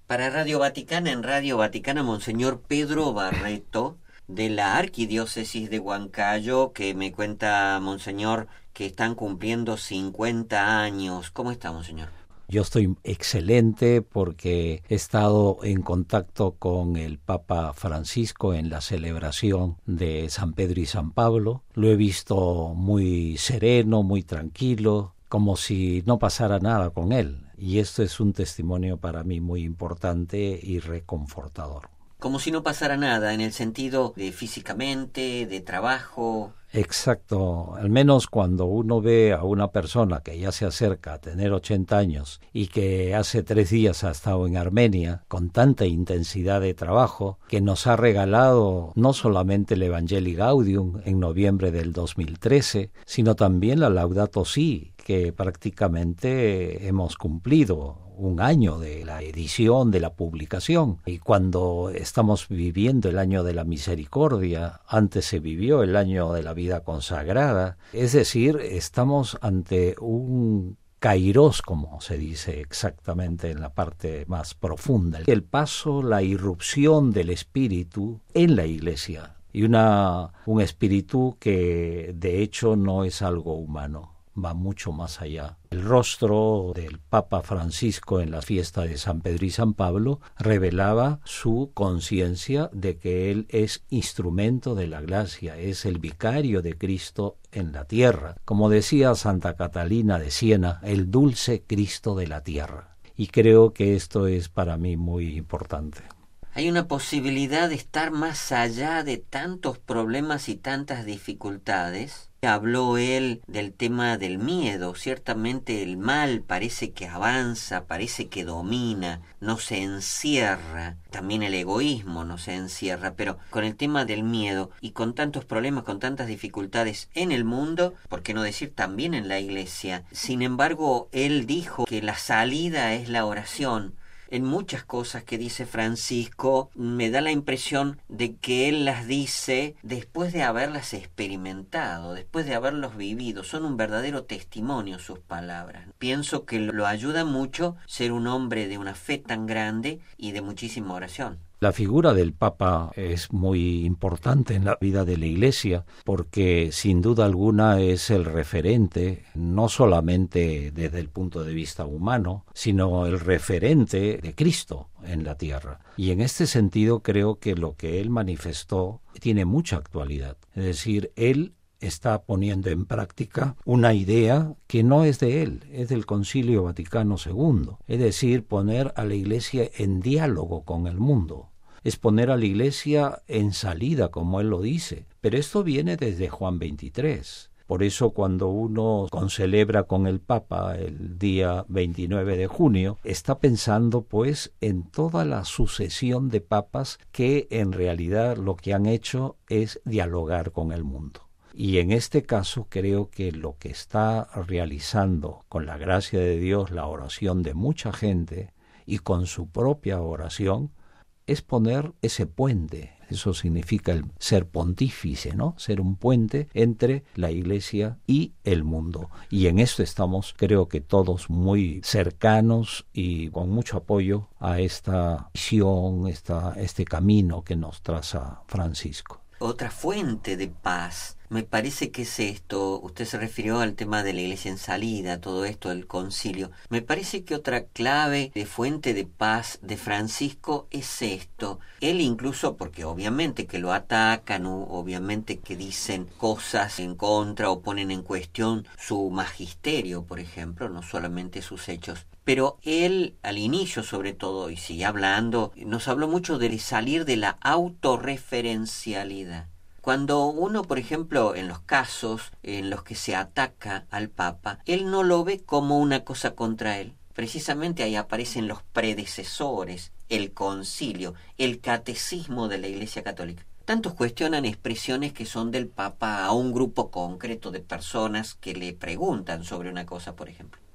Para Radio Vaticana, en Radio Vaticana, Monseñor Pedro Barreto, de la Arquidiócesis de Huancayo, que me cuenta, Monseñor, que están cumpliendo 50 años. ¿Cómo está, Monseñor? Yo estoy excelente porque he estado en contacto con el Papa Francisco en la celebración de San Pedro y San Pablo. Lo he visto muy sereno, muy tranquilo, como si no pasara nada con él. Y esto es un testimonio para mí muy importante y reconfortador. Como si no pasara nada, en el sentido de físicamente, de trabajo. Exacto, al menos cuando uno ve a una persona que ya se acerca a tener 80 años y que hace 3 días ha estado en Armenia con tanta intensidad de trabajo, que nos ha regalado no solamente el Evangelii Gaudium en noviembre del 2013, sino también la Laudato Si, que prácticamente hemos cumplido un año de la edición, de la publicación. Y cuando estamos viviendo el año de la misericordia, antes se vivió el año de la vida consagrada, es decir, estamos ante un kairos, como se dice exactamente en la parte más profunda. El paso, la irrupción del espíritu en la Iglesia. Y un espíritu que de hecho no es algo humano, va mucho más allá. El rostro del Papa Francisco en la fiesta de San Pedro y San Pablo revelaba su conciencia de que él es instrumento de la gracia, es el vicario de Cristo en la tierra. Como decía Santa Catalina de Siena, el dulce Cristo de la tierra. Y creo que esto es para mí muy importante. Hay una posibilidad de estar más allá de tantos problemas y tantas dificultades. Habló él del tema del miedo. Ciertamente el mal parece que avanza, parece que domina, no se encierra. También el egoísmo no se encierra, pero con el tema del miedo y con tantos problemas, con tantas dificultades en el mundo, ¿por qué no decir también en la Iglesia? Sin embargo, él dijo que la salida es la oración. En muchas cosas que dice Francisco, me da la impresión de que él las dice después de haberlas experimentado, después de haberlos vivido. Son un verdadero testimonio sus palabras. Pienso que lo ayuda mucho ser un hombre de una fe tan grande y de muchísima oración. La figura del Papa es muy importante en la vida de la Iglesia porque sin duda alguna es el referente, no solamente desde el punto de vista humano, sino el referente de Cristo en la tierra. Y en este sentido creo que lo que él manifestó tiene mucha actualidad. Es decir, él está poniendo en práctica una idea que no es de él, es del Concilio Vaticano II. Es decir, poner a la Iglesia en diálogo con el mundo. Es poner a la Iglesia en salida, como él lo dice. Pero esto viene desde Juan 23. Por eso cuando uno concelebra con el Papa el día 29 de junio, está pensando pues en toda la sucesión de papas que en realidad lo que han hecho es dialogar con el mundo. Y en este caso creo que lo que está realizando con la gracia de Dios la oración de mucha gente y con su propia oración es poner ese puente. Eso significa el ser pontífice, ¿no? Ser un puente entre la Iglesia y el mundo. Y en esto estamos, creo que todos muy cercanos y con mucho apoyo a esta visión, este camino que nos traza Francisco. Otra fuente de paz, me parece que es esto. Usted se refirió al tema de la Iglesia en salida, todo esto del concilio. Me parece que otra clave de fuente de paz de Francisco es esto. Él incluso, porque obviamente que lo atacan, obviamente que dicen cosas en contra o ponen en cuestión su magisterio, por ejemplo, no solamente sus hechos. Pero él, al inicio sobre todo, y sigue hablando, nos habló mucho de salir de la autorreferencialidad. Cuando uno, por ejemplo, en los casos en los que se ataca al Papa, él no lo ve como una cosa contra él. Precisamente ahí aparecen los predecesores, el concilio, el catecismo de la Iglesia Católica. Tantos cuestionan expresiones que son del Papa a un grupo concreto de personas que le preguntan sobre una cosa, por ejemplo.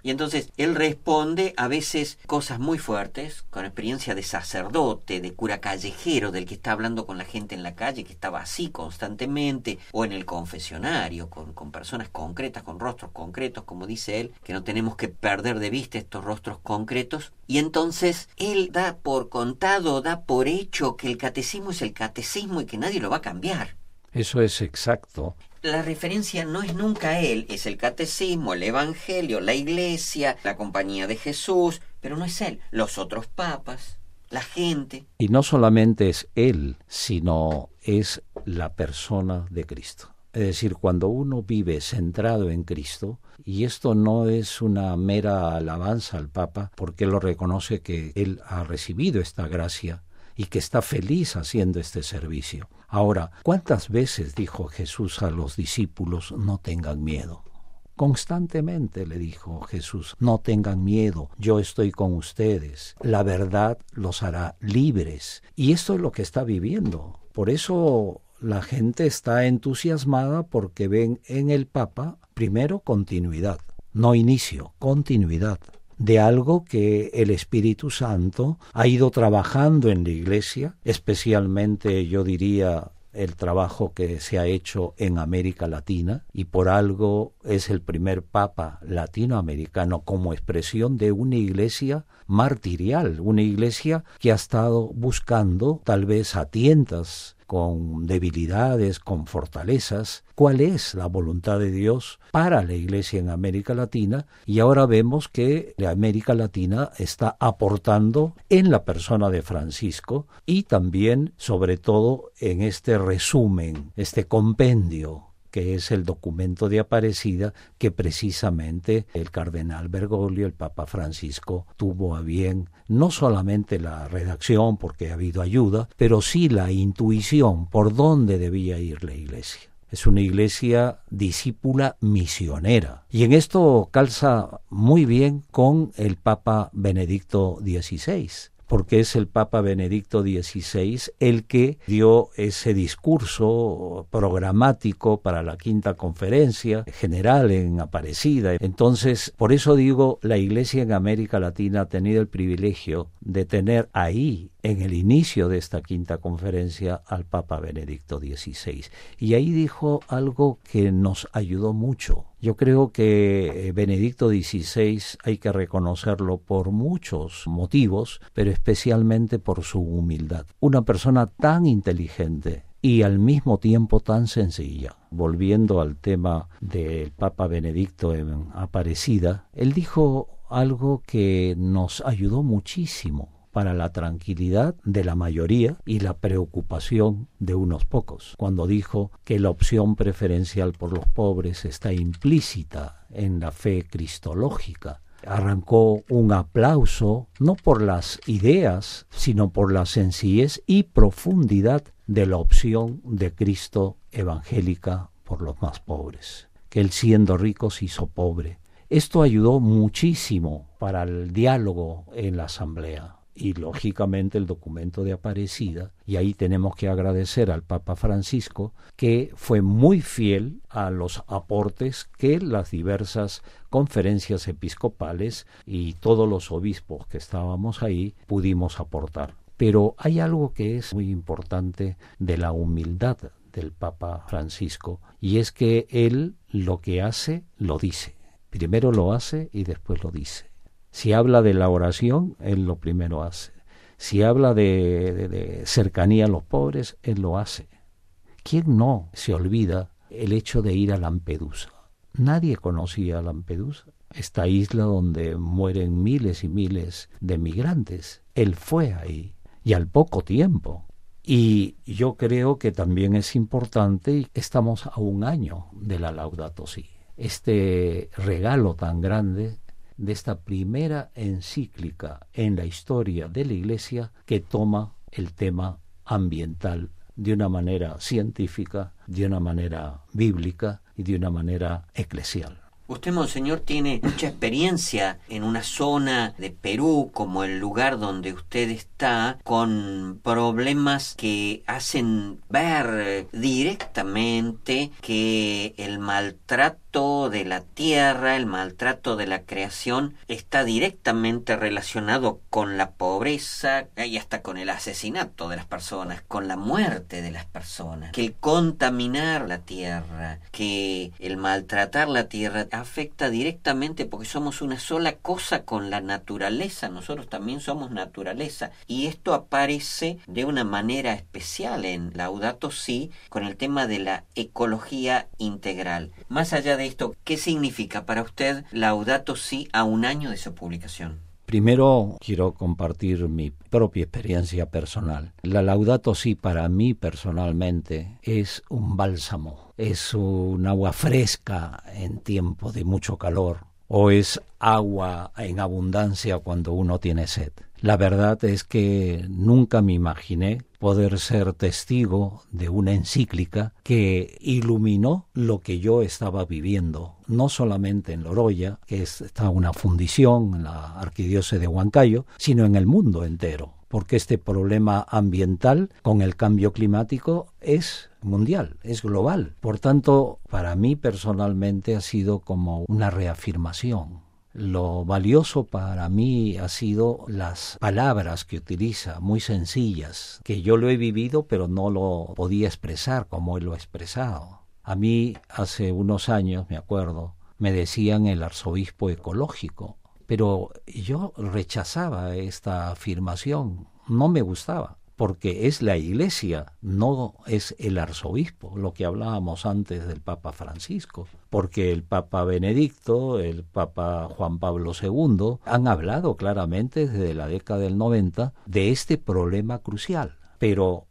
Y entonces él responde a veces cosas muy fuertes, con experiencia de sacerdote, de cura callejero, del que está hablando con la gente en la calle, que estaba así constantemente, o en el confesionario, con personas concretas, con rostros concretos, como dice él, que no tenemos que perder de vista estos rostros concretos. Y entonces él da por contado, da por hecho que el catecismo es el catecismo y que nadie lo va a cambiar. Eso es exacto. La referencia no es nunca a él, es el catecismo, el evangelio, la iglesia, la compañía de Jesús, pero no es él, los otros papas, la gente. Y no solamente es él, sino es la persona de Cristo. Es decir, cuando uno vive centrado en Cristo, y esto no es una mera alabanza al Papa, porque él lo reconoce que él ha recibido esta gracia y que está feliz haciendo este servicio. Ahora, ¿cuántas veces dijo Jesús a los discípulos, no tengan miedo? Constantemente le dijo Jesús, no tengan miedo, yo estoy con ustedes, la verdad los hará libres. Y esto es lo que está viviendo. Por eso la gente está entusiasmada porque ven en el Papa, primero, continuidad, no inicio, continuidad de algo que el Espíritu Santo ha ido trabajando en la Iglesia, especialmente yo diría el trabajo que se ha hecho en América Latina, y por algo es el primer Papa latinoamericano como expresión de una iglesia martirial, una iglesia que ha estado buscando, tal vez a tientas, con debilidades, con fortalezas, cuál es la voluntad de Dios para la Iglesia en América Latina, y ahora vemos que la América Latina está aportando en la persona de Francisco y también, sobre todo, en este resumen, este compendio que es el documento de Aparecida, que precisamente el cardenal Bergoglio, el Papa Francisco, tuvo a bien no solamente la redacción, porque ha habido ayuda, pero sí la intuición por dónde debía ir la Iglesia. Es una iglesia discípula misionera. Y en esto calza muy bien con el Papa Benedicto XVI, porque es el Papa Benedicto XVI el que dio ese discurso programático para la Quinta Conferencia General en Aparecida. Entonces, por eso digo, la Iglesia en América Latina ha tenido el privilegio de tener ahí, en el inicio de esta Quinta Conferencia, al Papa Benedicto XVI. Y ahí dijo algo que nos ayudó mucho. Yo creo que Benedicto XVI hay que reconocerlo por muchos motivos, pero especialmente por su humildad. Una persona tan inteligente y al mismo tiempo tan sencilla. Volviendo al tema del Papa Benedicto en Aparecida, él dijo algo que nos ayudó muchísimo para la tranquilidad de la mayoría y la preocupación de unos pocos, cuando dijo que la opción preferencial por los pobres está implícita en la fe cristológica. Arrancó un aplauso, no por las ideas, sino por la sencillez y profundidad de la opción de Cristo evangélica por los más pobres, que él siendo rico se hizo pobre. Esto ayudó muchísimo para el diálogo en la asamblea. Y lógicamente el documento de Aparecida, y ahí tenemos que agradecer al Papa Francisco, que fue muy fiel a los aportes que las diversas conferencias episcopales y todos los obispos que estábamos ahí pudimos aportar. Pero hay algo que es muy importante de la humildad del Papa Francisco, y es que él lo que hace, lo dice. Primero lo hace y después lo dice. Si habla de la oración, él lo primero hace. Si habla de cercanía a los pobres, él lo hace. ¿Quién no se olvida el hecho de ir a Lampedusa? Nadie conocía a Lampedusa, esta isla donde mueren miles y miles de migrantes. Él fue ahí, y al poco tiempo. Y yo creo que también es importante, y estamos a un año de la Laudato Si, este regalo tan grande de esta primera encíclica en la historia de la Iglesia que toma el tema ambiental de una manera científica, de una manera bíblica y de una manera eclesial. Usted, monseñor, tiene mucha experiencia en una zona de Perú, como el lugar donde usted está, con problemas que hacen ver directamente que el maltrato maltrato de la tierra, el maltrato de la creación está directamente relacionado con la pobreza y hasta con el asesinato de las personas, con la muerte de las personas. Que el contaminar la tierra, que el maltratar la tierra afecta directamente porque somos una sola cosa con la naturaleza. Nosotros también somos naturaleza y esto aparece de una manera especial en Laudato Si con el tema de la ecología integral. Más allá de esto, ¿qué significa para usted Laudato Si a un año de su publicación? Primero quiero compartir mi propia experiencia personal. La Laudato Si para mí personalmente es un bálsamo, es un agua fresca en tiempo de mucho calor o es agua en abundancia cuando uno tiene sed. La verdad es que nunca me imaginé poder ser testigo de una encíclica que iluminó lo que yo estaba viviendo, no solamente en Loroya, que está una fundición en la arquidiócesis de Huancayo, sino en el mundo entero, porque este problema ambiental con el cambio climático es mundial, es global. Por tanto, para mí personalmente ha sido como una reafirmación. Lo valioso para mí ha sido las palabras que utiliza, muy sencillas, que yo lo he vivido pero no lo podía expresar como él lo ha expresado. A mí hace unos años, me acuerdo, me decían el arzobispo ecológico, pero yo rechazaba esta afirmación, no me gustaba. Porque es la Iglesia, no es el arzobispo, lo que hablábamos antes del Papa Francisco, porque el Papa Benedicto, el Papa Juan Pablo II han hablado claramente desde la década del 90 de este problema crucial. Pero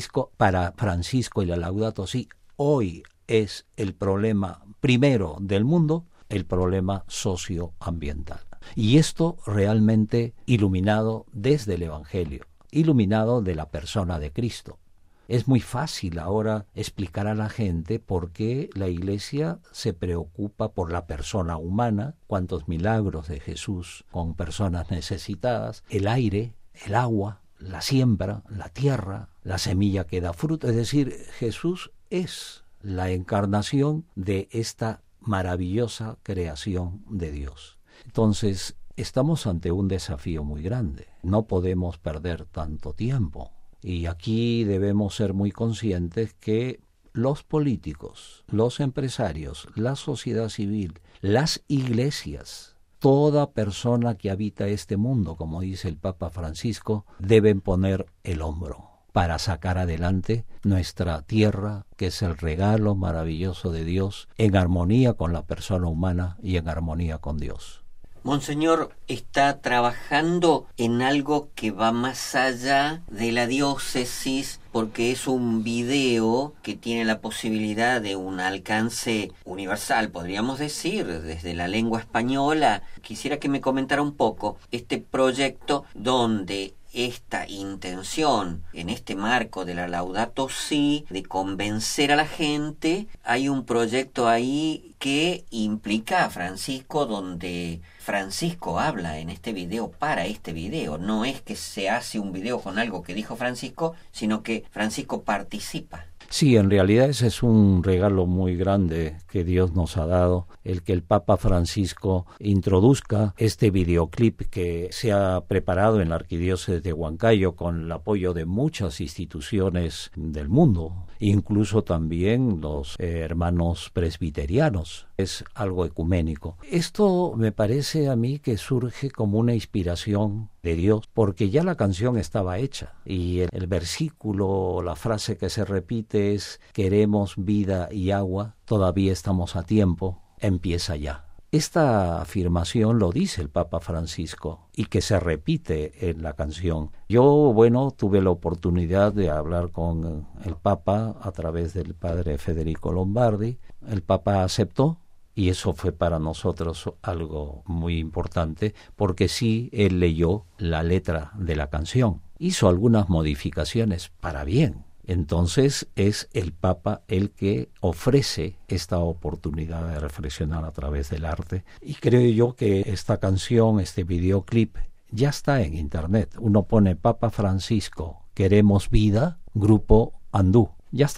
para Francisco y la Laudato Si, hoy es el problema primero del mundo, el problema socioambiental. Y esto realmente iluminado desde el Evangelio, iluminado de la persona de Cristo. Es muy fácil ahora explicar a la gente por qué la Iglesia se preocupa por la persona humana, cuántos milagros de Jesús con personas necesitadas, el aire, el agua, la siembra, la tierra, la semilla que da fruto. Es decir, Jesús es la encarnación de esta maravillosa creación de Dios. Entonces, estamos ante un desafío muy grande. No podemos perder tanto tiempo. Y aquí debemos ser muy conscientes que los políticos, los empresarios, la sociedad civil, las iglesias, toda persona que habita este mundo, como dice el Papa Francisco, deben poner el hombro para sacar adelante nuestra tierra, que es el regalo maravilloso de Dios, en armonía con la persona humana y en armonía con Dios. Monseñor, está trabajando en algo que va más allá de la diócesis, porque es un video que tiene la posibilidad de un alcance universal, podríamos decir, desde la lengua española. Quisiera que me comentara un poco este proyecto donde esta intención, en este marco de la Laudato Si, de convencer a la gente, hay un proyecto ahí que implica a Francisco, donde Francisco habla en este video para este video. No es que se hace un video con algo que dijo Francisco, sino que Francisco participa. Sí, en realidad ese es un regalo muy grande que Dios nos ha dado, el que el Papa Francisco introduzca este videoclip que se ha preparado en la arquidiócesis de Huancayo con el apoyo de muchas instituciones del mundo, incluso también los hermanos presbiterianos. Es algo ecuménico. Esto me parece a mí que surge como una inspiración de Dios, porque ya la canción estaba hecha y el versículo, la frase que se repite es: queremos vida y agua, todavía estamos a tiempo, empieza ya. Esta afirmación lo dice el Papa Francisco y que se repite en la canción. Yo, tuve la oportunidad de hablar con el Papa a través del padre Federico Lombardi. El Papa aceptó. Y eso fue para nosotros algo muy importante, porque sí, él leyó la letra de la canción, hizo algunas modificaciones para bien. Entonces es el Papa el que ofrece esta oportunidad de reflexionar a través del arte. Y creo yo que esta canción, este videoclip, ya está en internet. Uno pone Papa Francisco, queremos vida, grupo Andú. Ya está.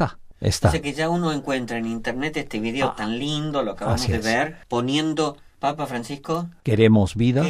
Está. O sea que ya uno encuentra en internet este video tan lindo, lo acabamos de ver, poniendo Papa Francisco, queremos vida,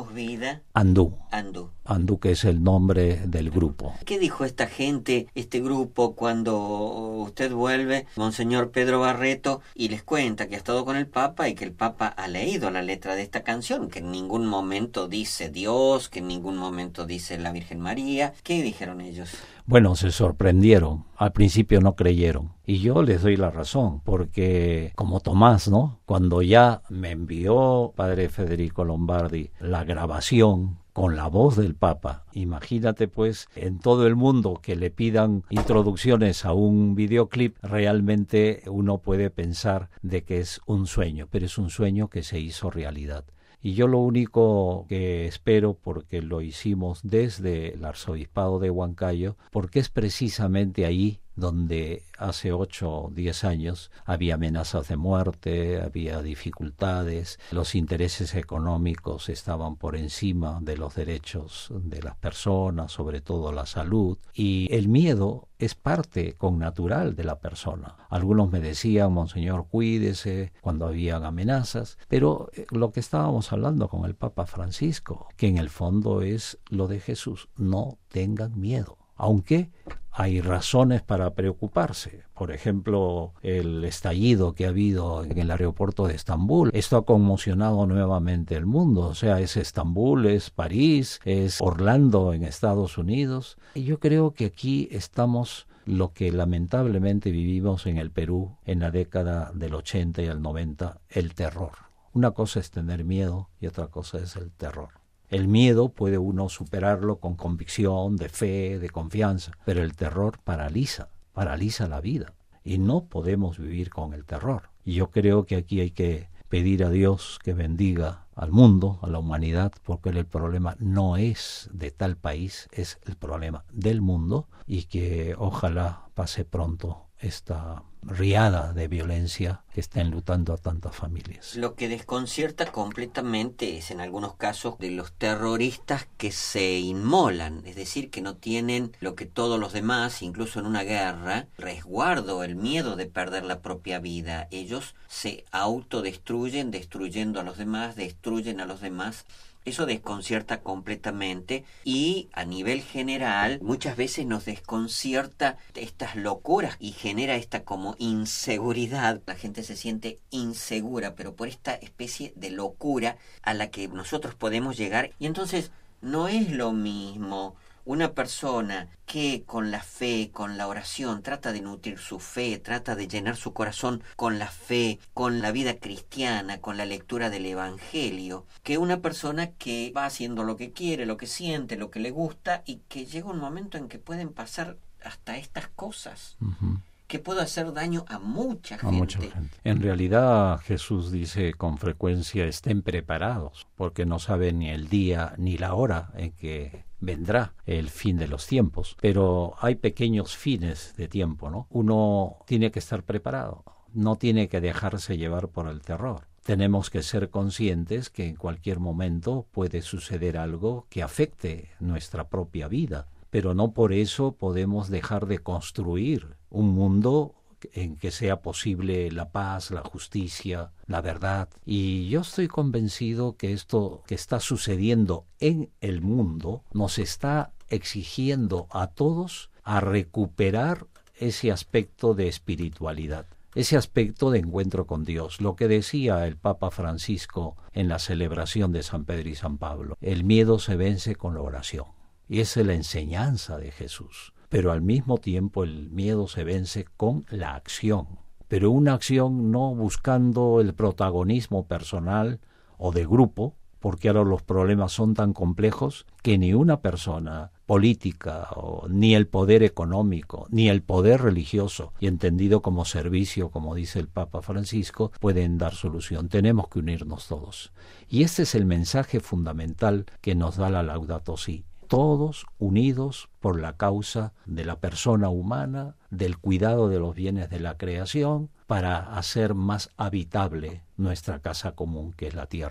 Andú. Andú, que es el nombre del grupo. ¿Qué dijo esta gente, este grupo, cuando usted vuelve, Monseñor Pedro Barreto, y les cuenta que ha estado con el Papa y que el Papa ha leído la letra de esta canción, que en ningún momento dice Dios, que en ningún momento dice la Virgen María? ¿Qué dijeron ellos? Bueno, se sorprendieron. Al principio no creyeron. Y yo les doy la razón, porque como Tomás, ¿no? Cuando ya me envió Padre Federico Lombardi la grabación con la voz del Papa, imagínate pues en todo el mundo que le pidan introducciones a un videoclip, realmente uno puede pensar de que es un sueño, pero es un sueño que se hizo realidad. Y yo lo único que espero, porque lo hicimos desde el Arzobispado de Huancayo, porque es precisamente ahí donde hace 8 o 10 años había amenazas de muerte, había dificultades, los intereses económicos estaban por encima de los derechos de las personas, sobre todo la salud, y el miedo es parte connatural de la persona. Algunos me decían, Monseñor, cuídese cuando habían amenazas, pero lo que estábamos hablando con el Papa Francisco, que en el fondo es lo de Jesús, no tengan miedo. Aunque hay razones para preocuparse. Por ejemplo, el estallido que ha habido en el aeropuerto de Estambul. Esto ha conmocionado nuevamente el mundo. O sea, es Estambul, es París, es Orlando en Estados Unidos. Y yo creo que aquí estamos lo que lamentablemente vivimos en el Perú en la década del 80 y el 90, el terror. Una cosa es tener miedo y otra cosa es el terror. El miedo puede uno superarlo con convicción, de fe, de confianza, pero el terror paraliza la vida y no podemos vivir con el terror. Y yo creo que aquí hay que pedir a Dios que bendiga al mundo, a la humanidad, porque el problema no es de tal país, es el problema del mundo, y que ojalá pase pronto esta riada de violencia que está enlutando a tantas familias. Lo que desconcierta completamente es en algunos casos de los terroristas que se inmolan, es decir, que no tienen lo que todos los demás, incluso en una guerra, resguardo, el miedo de perder la propia vida. Ellos se autodestruyen, destruyendo a los demás, destruyen a los demás. Eso desconcierta completamente y a nivel general muchas veces nos desconcierta estas locuras y genera esta como inseguridad. La gente se siente insegura, pero por esta especie de locura a la que nosotros podemos llegar. Y entonces no es lo mismo una persona que con la fe, con la oración, trata de nutrir su fe, trata de llenar su corazón con la fe, con la vida cristiana, con la lectura del Evangelio, que una persona que va haciendo lo que quiere, lo que siente, lo que le gusta, y que llega un momento en que pueden pasar hasta estas cosas. Uh-huh. Que puede hacer daño a mucha gente. En realidad Jesús dice con frecuencia, estén preparados, porque no saben ni el día ni la hora en que vendrá el fin de los tiempos. Pero hay pequeños fines de tiempo, ¿no? Uno tiene que estar preparado, no tiene que dejarse llevar por el terror. Tenemos que ser conscientes que en cualquier momento puede suceder algo que afecte nuestra propia vida. Pero no por eso podemos dejar de construir un mundo en que sea posible la paz, la justicia, la verdad. Y yo estoy convencido que esto que está sucediendo en el mundo nos está exigiendo a todos a recuperar ese aspecto de espiritualidad, ese aspecto de encuentro con Dios. Lo que decía el Papa Francisco en la celebración de San Pedro y San Pablo, el miedo se vence con la oración. Y esa es la enseñanza de Jesús. Pero al mismo tiempo el miedo se vence con la acción. Pero una acción no buscando el protagonismo personal o de grupo, porque ahora los problemas son tan complejos que ni una persona política, ni el poder económico, ni el poder religioso, y entendido como servicio, como dice el Papa Francisco, pueden dar solución. Tenemos que unirnos todos. Y este es el mensaje fundamental que nos da la Laudato Si. Todos unidos por la causa de la persona humana, del cuidado de los bienes de la creación, para hacer más habitable nuestra casa común, que es la tierra,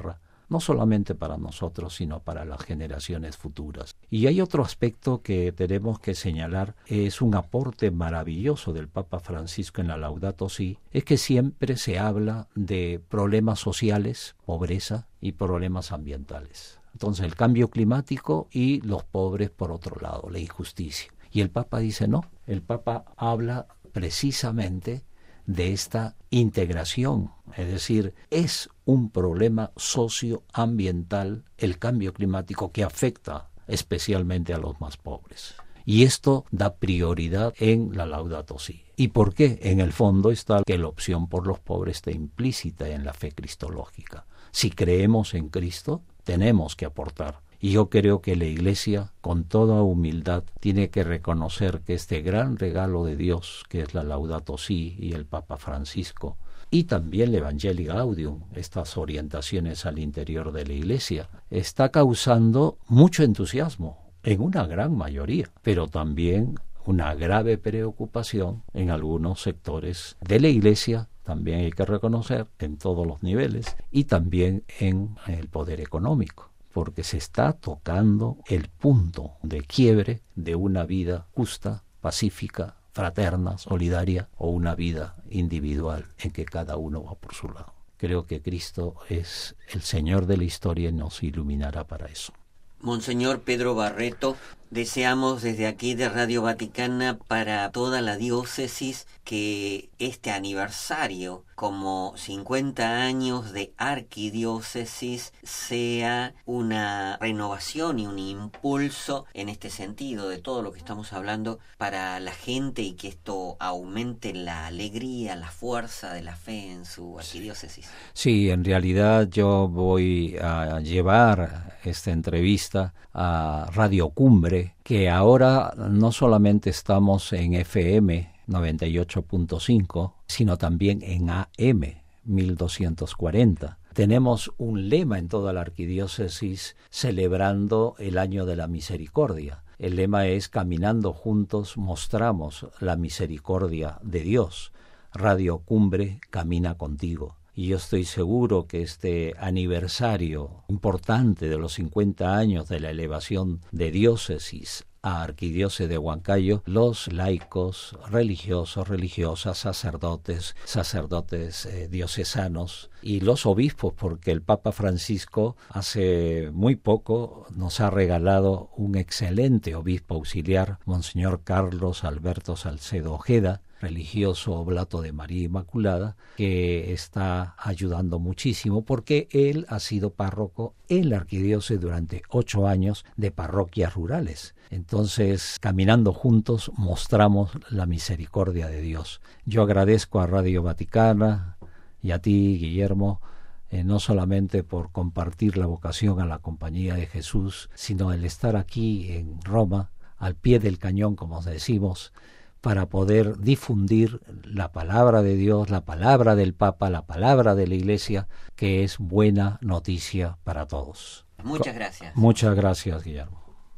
no solamente para nosotros, sino para las generaciones futuras. Y hay otro aspecto que tenemos que señalar, es un aporte maravilloso del Papa Francisco en la Laudato Si, es que siempre se habla de problemas sociales, pobreza y problemas ambientales. Entonces el cambio climático y los pobres por otro lado, la injusticia. Y el Papa dice no, el Papa habla precisamente de esta integración, es decir, es un problema socioambiental el cambio climático que afecta especialmente a los más pobres. Y esto da prioridad en la Laudato Si. ¿Y por qué? En el fondo está que la opción por los pobres está implícita en la fe cristológica. Si creemos en Cristo, tenemos que aportar. Y yo creo que la Iglesia, con toda humildad, tiene que reconocer que este gran regalo de Dios, que es la Laudato Si y el Papa Francisco, y también el Evangelii Gaudium, estas orientaciones al interior de la Iglesia, está causando mucho entusiasmo en una gran mayoría, pero también una grave preocupación en algunos sectores de la Iglesia, también hay que reconocer, en todos los niveles, y también en el poder económico, porque se está tocando el punto de quiebre de una vida justa, pacífica, fraterna, solidaria, o una vida individual en que cada uno va por su lado. Creo que Cristo es el Señor de la historia y nos iluminará para eso. Monseñor Pedro Barreto, deseamos desde aquí de Radio Vaticana para toda la diócesis que este aniversario, como 50 años de arquidiócesis, sea una renovación y un impulso en este sentido de todo lo que estamos hablando para la gente, y que esto aumente la alegría, la fuerza de la fe en su arquidiócesis. Sí, en realidad yo voy a llevar esta entrevista a Radio Cumbre, que ahora no solamente estamos en FM 98.5, sino también en AM 1240. Tenemos un lema en toda la arquidiócesis celebrando el año de la misericordia. El lema es: caminando juntos mostramos la misericordia de Dios. Radio Cumbre camina contigo. Y yo estoy seguro que este aniversario importante de los 50 años de la elevación de diócesis a arquidiócesis de Huancayo, los laicos, religiosos, religiosas, sacerdotes diocesanos y los obispos, porque el Papa Francisco hace muy poco nos ha regalado un excelente obispo auxiliar, Monseñor Carlos Alberto Salcedo Ojeda, religioso oblato de María Inmaculada, que está ayudando muchísimo porque él ha sido párroco en la arquidiócesis durante 8 años de parroquias rurales. Entonces, caminando juntos, mostramos la misericordia de Dios. Yo agradezco a Radio Vaticana y a ti, Guillermo, no solamente por compartir la vocación a la compañía de Jesús, sino el estar aquí en Roma, al pie del cañón, como decimos, para poder difundir la palabra de Dios, la palabra del Papa, la palabra de la Iglesia, que es buena noticia para todos. Muchas gracias. Muchas gracias, Guillermo.